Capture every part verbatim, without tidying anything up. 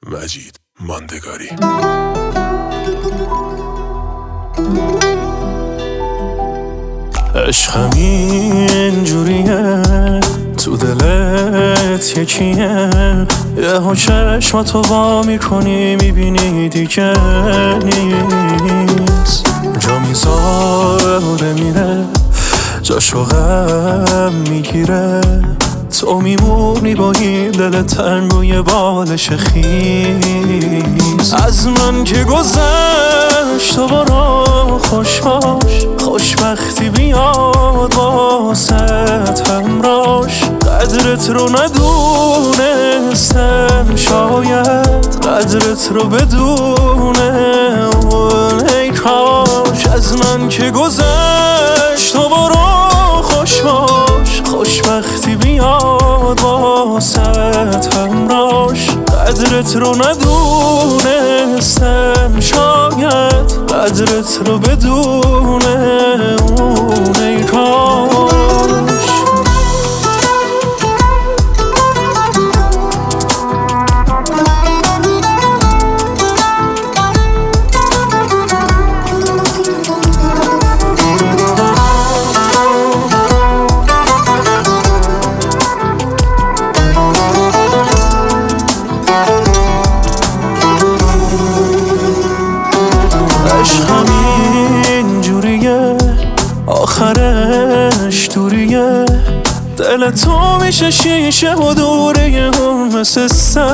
مجید ماندگاری. عشقم اینجوریه، تو دلت یکیه، یه ها چشماتو وا میکنی میبینی دیگه نیست، جا میذاره میره، جاشو غم میگیره، تو میمونی با این دل تنگ و یه بالش خیز. از من که گذشت تو برو خوش باش، خوشبختی بیاد واسط همراش. قدرت رو ندونستم شاید قدرت رو بدونه اون، ای کاش. از من که گذشت تو برو خوش باش، خوشبختی بیاد واسط همراش. قدرت رو ندونستم شاید قدرت رو بدونه اون، ای کاش. عشقم اینجوریه، آخرش دوریه، دل تو میشه شیشه و دوره هم مثل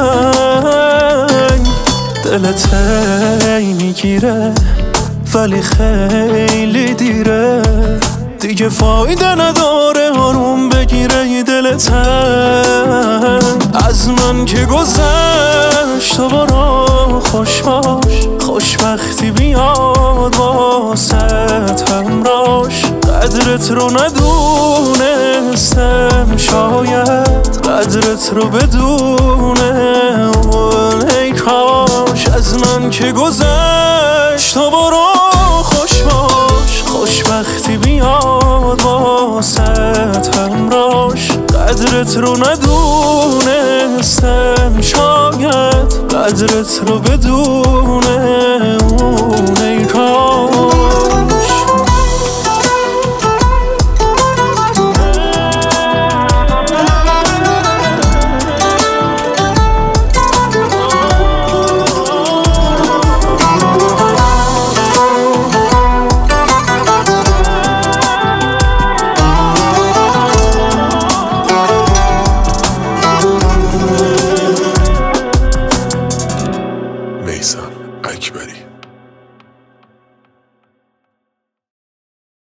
سنگ. دلت هی میگیره ولی خیلی دیره، دیگه فایده نداره آروم بگیره دلت هنگ. از من که گذشت تو برو خوش باش، خوشبختی بیاد واسط همراش. قدرت رو ندونستم شاید قدرت رو بدونه اون، ای کاش. از من که گذشت تو برو خوش باش، خوشبختی بیاد واسط همراش. قدرت رو ندونستم شاید قدرت رو بدونه اون، ای کاش. میثم اکبری.